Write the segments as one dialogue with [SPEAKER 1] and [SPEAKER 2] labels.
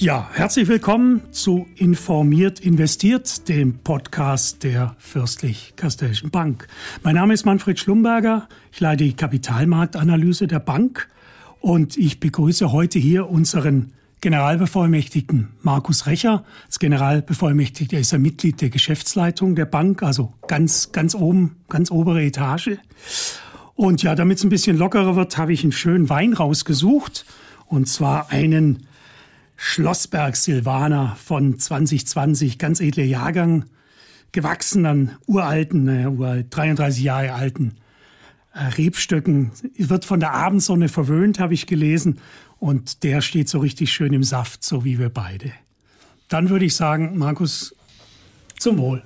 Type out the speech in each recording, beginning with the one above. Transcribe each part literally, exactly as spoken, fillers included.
[SPEAKER 1] Ja, herzlich willkommen zu Informiert investiert, dem Podcast der Fürstlich-Kastellschen Bank. Mein Name ist Manfred Schlumberger, ich leite die Kapitalmarktanalyse der Bank und ich begrüße heute hier unseren Generalbevollmächtigten Markus Recher. Als Generalbevollmächtigter ist er Mitglied der Geschäftsleitung der Bank, also ganz, ganz oben, ganz obere Etage. Und ja, damit es ein bisschen lockerer wird, habe ich einen schönen Wein rausgesucht, und zwar einen Schlossberg Silvaner von zwanzig zwanzig, ganz edler Jahrgang, gewachsen an uralten, naja, uralt, dreiunddreißig Jahre alten äh, Rebstöcken. Wird von der Abendsonne verwöhnt, habe ich gelesen, und der steht so richtig schön im Saft, so wie wir beide. Dann würde ich sagen, Markus, zum Wohl.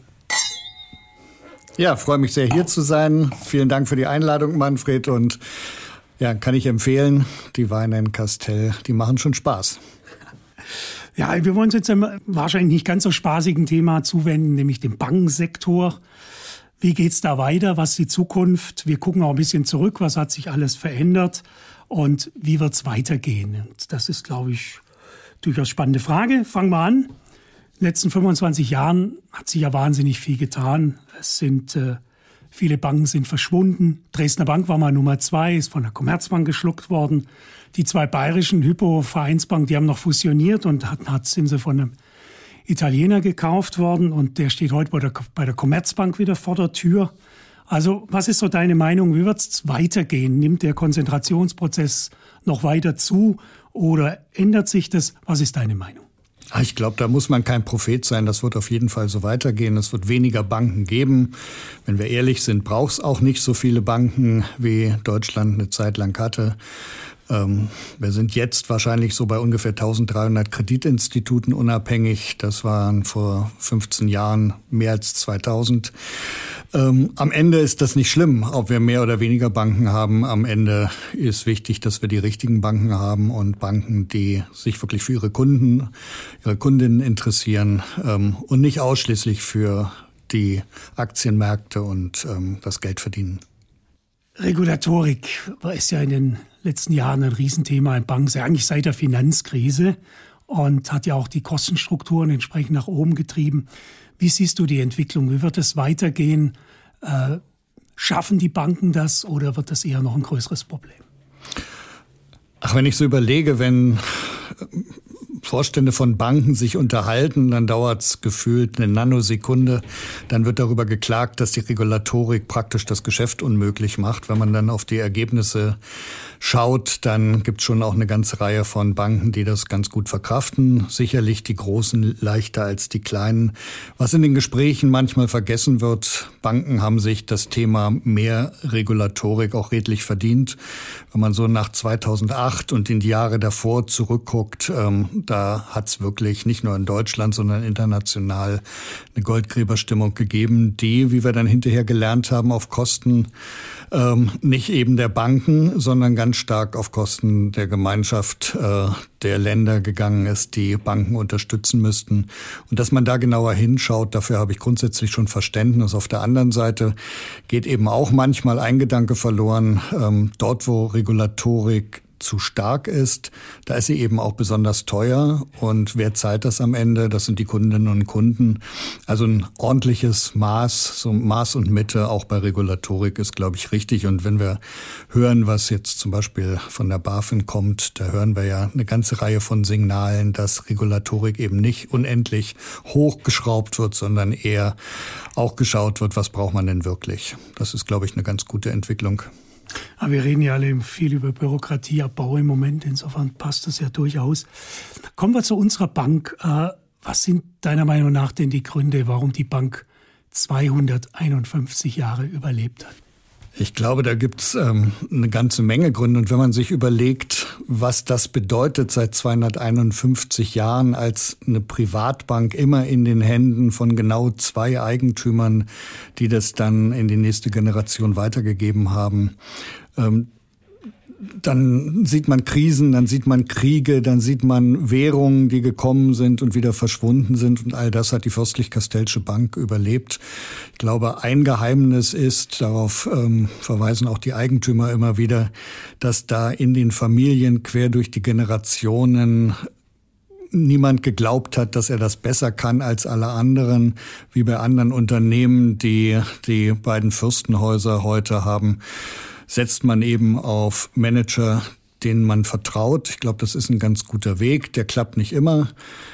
[SPEAKER 2] Ja, freue mich sehr, hier zu sein. Vielen Dank für die Einladung, Manfred, und ja, kann ich empfehlen, die Weine in Kastell, die machen schon Spaß.
[SPEAKER 1] Ja, wir wollen uns jetzt einem wahrscheinlich nicht ganz so spaßigen Thema zuwenden, nämlich dem Bankensektor. Wie geht's da weiter? Was ist die Zukunft? Wir gucken auch ein bisschen zurück. Was hat sich alles verändert? Und wie wird's weitergehen? Und das ist, glaube ich, durchaus spannende Frage. Fangen wir an. In den letzten fünfundzwanzig Jahren hat sich ja wahnsinnig viel getan. Es sind äh, viele Banken sind verschwunden. Dresdner Bank war mal Nummer zwei, ist von der Commerzbank geschluckt worden. Die zwei bayerischen Hypo Vereinsbank, die haben noch fusioniert und hat, hat, sind sie von einem Italiener gekauft worden. Und der steht heute bei der, bei der Commerzbank wieder vor der Tür. Also was ist so deine Meinung? Wie wird es weitergehen? Nimmt der Konzentrationsprozess noch weiter zu oder ändert sich das? Was ist deine Meinung?
[SPEAKER 2] Ich glaube, da muss man kein Prophet sein. Das wird auf jeden Fall so weitergehen. Es wird weniger Banken geben. Wenn wir ehrlich sind, braucht es auch nicht so viele Banken, wie Deutschland eine Zeit lang hatte. Ähm, wir sind jetzt wahrscheinlich so bei ungefähr eintausenddreihundert Kreditinstituten unabhängig. Das waren vor fünfzehn Jahren mehr als zweitausend. Ähm, am Ende ist das nicht schlimm, ob wir mehr oder weniger Banken haben. Am Ende ist wichtig, dass wir die richtigen Banken haben und Banken, die sich wirklich für ihre Kunden, ihre Kundinnen interessieren, ähm, und nicht ausschließlich für die Aktienmärkte und ähm, das Geld verdienen.
[SPEAKER 1] Regulatorik ist ja in den letzten Jahren ein Riesenthema in Banken, eigentlich seit der Finanzkrise, und hat ja auch die Kostenstrukturen entsprechend nach oben getrieben. Wie siehst du die Entwicklung? Wie wird es weitergehen? Äh, schaffen die Banken das oder wird das eher noch ein größeres Problem?
[SPEAKER 2] Ach, wenn ich so überlege, wenn Vorstände von Banken sich unterhalten, dann dauert es gefühlt eine Nanosekunde. Dann wird darüber geklagt, dass die Regulatorik praktisch das Geschäft unmöglich macht. Wenn man dann auf die Ergebnisse schaut, dann gibt es schon auch eine ganze Reihe von Banken, die das ganz gut verkraften. Sicherlich die Großen leichter als die Kleinen. Was in den Gesprächen manchmal vergessen wird, Banken haben sich das Thema mehr Regulatorik auch redlich verdient. Wenn man so nach zweitausendacht und in die Jahre davor zurückguckt, ähm, da hat es wirklich nicht nur in Deutschland, sondern international eine Goldgräberstimmung gegeben, die, wie wir dann hinterher gelernt haben, auf Kosten ähm, nicht eben der Banken, sondern ganz stark auf Kosten der Gemeinschaft äh, der Länder gegangen ist, die Banken unterstützen müssten. Und dass man da genauer hinschaut, dafür habe ich grundsätzlich schon Verständnis. Auf der anderen Seite geht eben auch manchmal ein Gedanke verloren, ähm, dort wo Regulatorik zu stark ist, da ist sie eben auch besonders teuer. Und wer zahlt das am Ende? Das sind die Kundinnen und Kunden. Also ein ordentliches Maß, so Maß und Mitte auch bei Regulatorik ist, glaube ich, richtig. Und wenn wir hören, was jetzt zum Beispiel von der BaFin kommt, da hören wir ja eine ganze Reihe von Signalen, dass Regulatorik eben nicht unendlich hochgeschraubt wird, sondern eher auch geschaut wird, was braucht man denn wirklich. Das ist, glaube ich, eine ganz gute Entwicklung.
[SPEAKER 1] Aber wir reden ja alle viel über Bürokratieabbau im Moment, insofern passt das ja durchaus. Kommen wir zu unserer Bank. Was sind deiner Meinung nach denn die Gründe, warum die Bank zweihunderteinundfünfzig Jahre überlebt hat?
[SPEAKER 2] Ich glaube, da gibt's ähm, eine ganze Menge Gründe. Und wenn man sich überlegt, was das bedeutet, seit zweihunderteinundfünfzig Jahren als eine Privatbank immer in den Händen von genau zwei Eigentümern, die das dann in die nächste Generation weitergegeben haben, ähm, dann sieht man Krisen, dann sieht man Kriege, dann sieht man Währungen, die gekommen sind und wieder verschwunden sind. Und all das hat die Fürstlich-Kastellsche Bank überlebt. Ich glaube, ein Geheimnis ist, darauf ähm, verweisen auch die Eigentümer immer wieder, dass da in den Familien quer durch die Generationen niemand geglaubt hat, dass er das besser kann als alle anderen, wie bei anderen Unternehmen, die die beiden Fürstenhäuser heute haben, setzt man eben auf Manager, denen man vertraut. Ich glaube, das ist ein ganz guter Weg. Der klappt nicht immer.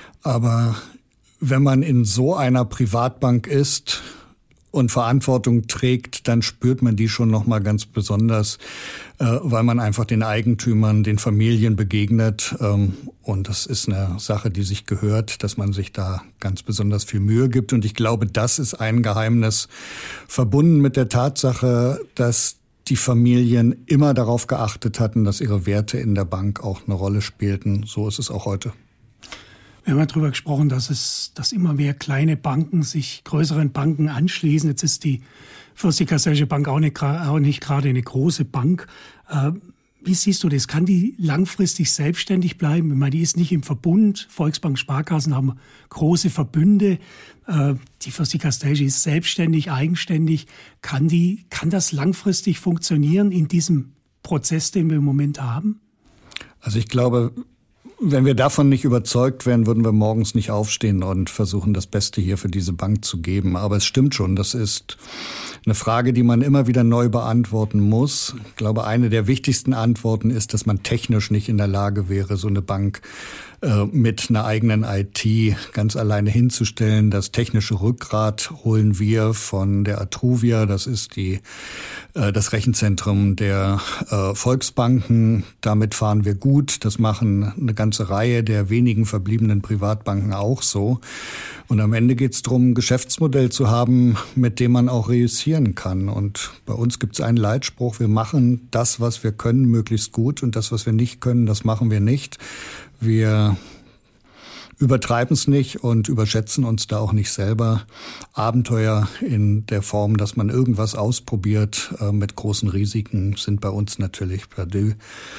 [SPEAKER 2] Aber wenn man in so einer Privatbank ist und Verantwortung trägt, dann spürt man die schon noch mal ganz besonders, äh, weil man einfach den Eigentümern, den Familien begegnet. Ähm, und das ist eine Sache, die sich gehört, dass man sich da ganz besonders viel Mühe gibt. Und ich glaube, das ist ein Geheimnis, verbunden mit der Tatsache, dass die Familien immer darauf geachtet hatten, dass ihre Werte in der Bank auch eine Rolle spielten. So ist es auch heute.
[SPEAKER 1] Wir haben ja darüber gesprochen, dass es, dass immer mehr kleine Banken sich größeren Banken anschließen. Jetzt ist die Fürstliche Kasselische Bank auch nicht, auch nicht gerade eine große Bank. Äh, wie siehst du das? Kann die langfristig selbstständig bleiben? Ich meine, die ist nicht im Verbund. Volksbank, Sparkassen haben große Verbünde. Äh, die Fürstliche Kastelische ist selbstständig, eigenständig. Kann die, kann das langfristig funktionieren in diesem Prozess, den wir im Moment haben?
[SPEAKER 2] Also ich glaube, wenn wir davon nicht überzeugt wären, würden wir morgens nicht aufstehen und versuchen, das Beste hier für diese Bank zu geben. Aber es stimmt schon, das ist eine Frage, die man immer wieder neu beantworten muss. Ich glaube, eine der wichtigsten Antworten ist, dass man technisch nicht in der Lage wäre, so eine Bank äh, mit einer eigenen I T ganz alleine hinzustellen. Das technische Rückgrat holen wir von der Atruvia. Das ist die, äh, das Rechenzentrum der äh, Volksbanken. Damit fahren wir gut. Das machen eine ganze Reihe der wenigen verbliebenen Privatbanken auch so. Und am Ende geht es darum, ein Geschäftsmodell zu haben, mit dem man auch reüssieren kann. Und bei uns gibt es einen Leitspruch: Wir machen das, was wir können, möglichst gut. Und das, was wir nicht können, das machen wir nicht. Wir übertreiben es nicht und überschätzen uns da auch nicht selber. Abenteuer in der Form, dass man irgendwas ausprobiert äh, mit großen Risiken, sind bei uns natürlich perdu.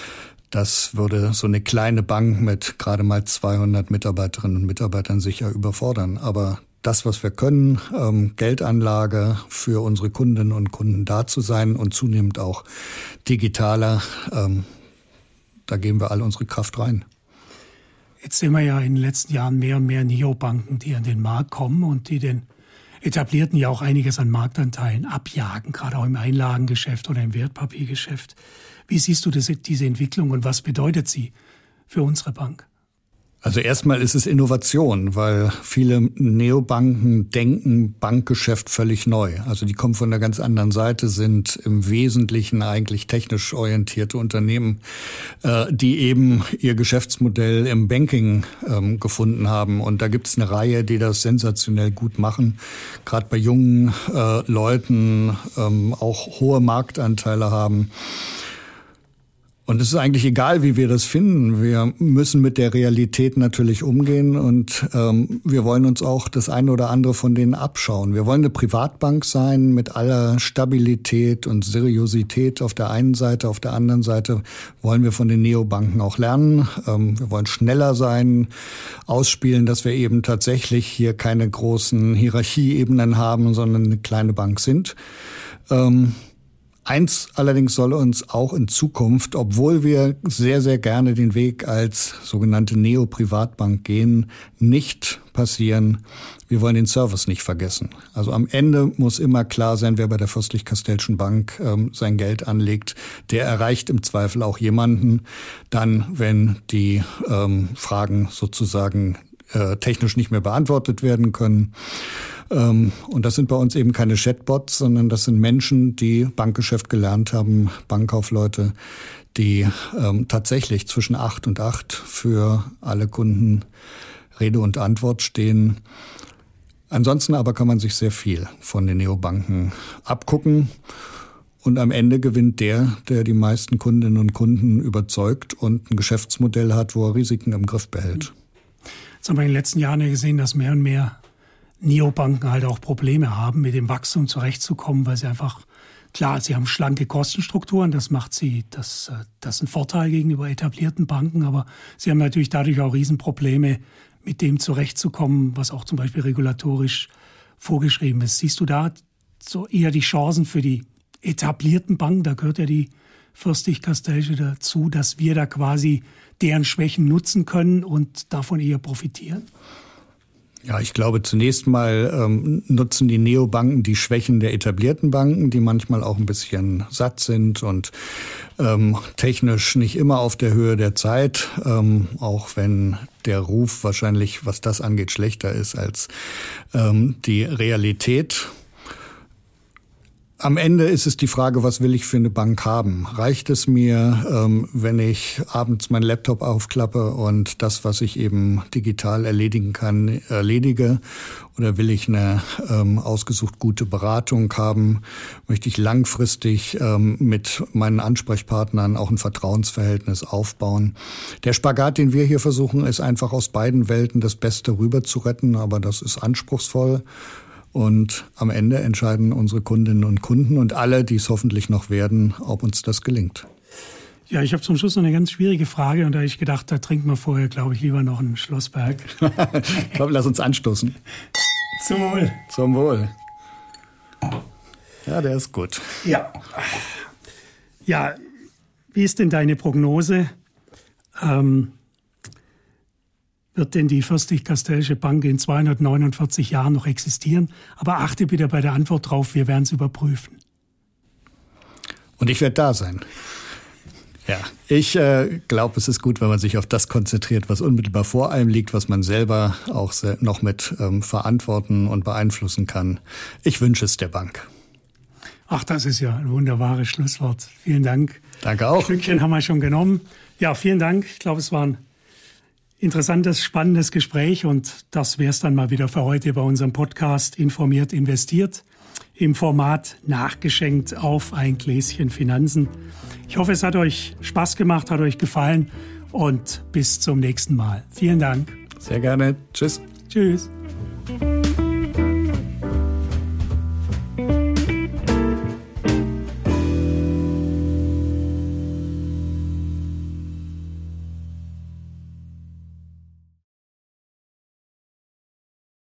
[SPEAKER 2] Das würde so eine kleine Bank mit gerade mal zweihundert Mitarbeiterinnen und Mitarbeitern sicher überfordern. Aber das, was wir können, ähm, Geldanlage für unsere Kundinnen und Kunden da zu sein und zunehmend auch digitaler, ähm, da geben wir all unsere Kraft rein.
[SPEAKER 1] Jetzt sehen wir ja in den letzten Jahren mehr und mehr Neobanken, die an den Markt kommen und die den Etablierten ja auch einiges an Marktanteilen abjagen, gerade auch im Einlagengeschäft oder im Wertpapiergeschäft. Wie siehst du das, diese Entwicklung und was bedeutet sie für unsere Bank?
[SPEAKER 2] Also erstmal ist es Innovation, weil viele Neobanken denken Bankgeschäft völlig neu. Also die kommen von einer ganz anderen Seite, sind im Wesentlichen eigentlich technisch orientierte Unternehmen, äh, die eben ihr Geschäftsmodell im Banking ähm, gefunden haben. Und da gibt es eine Reihe, die das sensationell gut machen. Gerade bei jungen äh, Leuten ähm, auch hohe Marktanteile haben. Und es ist eigentlich egal, wie wir das finden. Wir müssen mit der Realität natürlich umgehen und ähm, wir wollen uns auch das eine oder andere von denen abschauen. Wir wollen eine Privatbank sein mit aller Stabilität und Seriosität auf der einen Seite. Auf der anderen Seite wollen wir von den Neobanken auch lernen. Ähm, wir wollen schneller sein, ausspielen, dass wir eben tatsächlich hier keine großen Hierarchieebenen haben, sondern eine kleine Bank sind. Ähm, Eins allerdings soll uns auch in Zukunft, obwohl wir sehr, sehr gerne den Weg als sogenannte Neo-Privatbank gehen, nicht passieren. Wir wollen den Service nicht vergessen. Also am Ende muss immer klar sein, wer bei der Fürstlich Kastelschen Bank ähm, sein Geld anlegt, der erreicht im Zweifel auch jemanden, dann, wenn die ähm, Fragen sozusagen äh, technisch nicht mehr beantwortet werden können. Und das sind bei uns eben keine Chatbots, sondern das sind Menschen, die Bankgeschäft gelernt haben, Bankkaufleute, die ähm, tatsächlich zwischen acht und acht für alle Kunden Rede und Antwort stehen. Ansonsten aber kann man sich sehr viel von den Neobanken abgucken. Und am Ende gewinnt der, der die meisten Kundinnen und Kunden überzeugt und ein Geschäftsmodell hat, wo er Risiken im Griff behält.
[SPEAKER 1] Jetzt haben wir in den letzten Jahren ja gesehen, dass mehr und mehr Neobanken halt auch Probleme haben, mit dem Wachstum zurechtzukommen, weil sie einfach, klar, sie haben schlanke Kostenstrukturen, das macht sie, das, das ist ein Vorteil gegenüber etablierten Banken, aber sie haben natürlich dadurch auch Riesenprobleme, mit dem zurechtzukommen, was auch zum Beispiel regulatorisch vorgeschrieben ist. Siehst du da so eher die Chancen für die etablierten Banken? Da gehört ja die Fürstlich-Kastellsche dazu, dass wir da quasi deren Schwächen nutzen können und davon eher profitieren?
[SPEAKER 2] Ja, ich glaube, zunächst mal ähm, nutzen die Neobanken die Schwächen der etablierten Banken, die manchmal auch ein bisschen satt sind und ähm, technisch nicht immer auf der Höhe der Zeit, ähm, auch wenn der Ruf wahrscheinlich, was das angeht, schlechter ist als ähm, die Realität. Am Ende ist es die Frage, was will ich für eine Bank haben? Reicht es mir, ähm, wenn ich abends meinen Laptop aufklappe und das, was ich eben digital erledigen kann, erledige? Oder will ich eine ähm, ausgesucht gute Beratung haben? Möchte ich langfristig ähm, mit meinen Ansprechpartnern auch ein Vertrauensverhältnis aufbauen? Der Spagat, den wir hier versuchen, ist einfach aus beiden Welten das Beste rüber zu retten, aber das ist anspruchsvoll. Und am Ende entscheiden unsere Kundinnen und Kunden und alle, die es hoffentlich noch werden, ob uns das gelingt.
[SPEAKER 1] Ja, ich habe zum Schluss noch eine ganz schwierige Frage und da habe ich gedacht, da trinken wir vorher, glaube ich, lieber noch einen Schlossberg.
[SPEAKER 2] Komm, lass uns anstoßen.
[SPEAKER 1] Zum Wohl.
[SPEAKER 2] Zum Wohl. Ja, der ist gut.
[SPEAKER 1] Ja. Ja, wie ist denn deine Prognose? Ähm, Wird denn die Fürstlich-Kastellsche Bank in zweihundertneunundvierzig Jahren noch existieren? Aber achte bitte bei der Antwort drauf, wir werden es überprüfen.
[SPEAKER 2] Und ich werde da sein. Ja, ich äh, glaube, es ist gut, wenn man sich auf das konzentriert, was unmittelbar vor einem liegt, was man selber auch noch mit ähm, verantworten und beeinflussen kann. Ich wünsche es der Bank.
[SPEAKER 1] Ach, das ist ja ein wunderbares Schlusswort. Vielen Dank.
[SPEAKER 2] Danke auch.
[SPEAKER 1] Ein Stückchen haben wir schon genommen. Ja, vielen Dank. Ich glaube, es war ein interessantes, spannendes Gespräch und das wäre es dann mal wieder für heute bei unserem Podcast Informiert investiert im Format Nachgeschenkt auf ein Gläschen Finanzen. Ich hoffe, es hat euch Spaß gemacht, hat euch gefallen und bis zum nächsten Mal. Vielen Dank.
[SPEAKER 2] Sehr gerne. Tschüss.
[SPEAKER 1] Tschüss.